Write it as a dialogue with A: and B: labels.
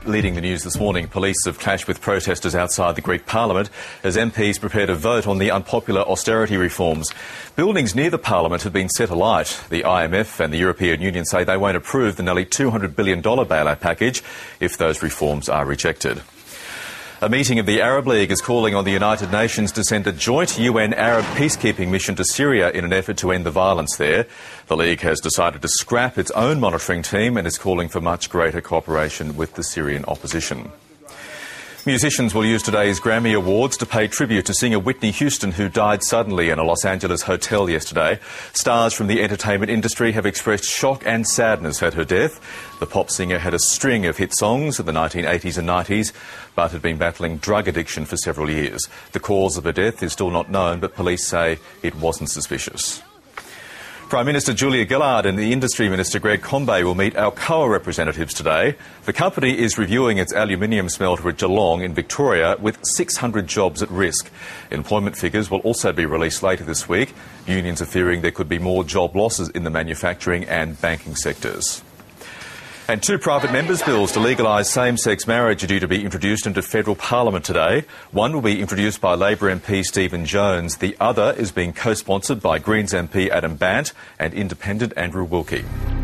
A: Leading the news this morning, police have clashed with protesters outside the Greek Parliament as MPs prepare to vote on the unpopular austerity reforms. Buildings near the Parliament have been set alight. The IMF and the European Union say they won't approve the nearly $200 billion bailout package if those reforms are rejected. A meeting of the Arab League is calling on the United Nations to send a joint UN Arab peacekeeping mission to Syria in an effort to end the violence there. The League has decided to scrap its own monitoring team and is calling for much greater cooperation with the Syrian opposition. Musicians will use today's Grammy Awards to pay tribute to singer Whitney Houston, who died suddenly in a Los Angeles hotel yesterday. Stars from the entertainment industry have expressed shock and sadness at her death. The pop singer had a string of hit songs in the 1980s and 90s, but had been battling drug addiction for several years. The cause of her death is still not known, but police say it wasn't suspicious. Prime Minister Julia Gillard and the Industry Minister Greg Combet will meet Alcoa representatives today. The company is reviewing its aluminium smelter at Geelong in Victoria with 600 jobs at risk. Employment figures will also be released later this week. Unions are fearing there could be more job losses in the manufacturing and banking sectors. And two private members' bills to legalise same-sex marriage are due to be introduced into federal parliament today. One will be introduced by Labor MP Stephen Jones. The other is being co-sponsored by Greens MP Adam Bandt and Independent Andrew Wilkie.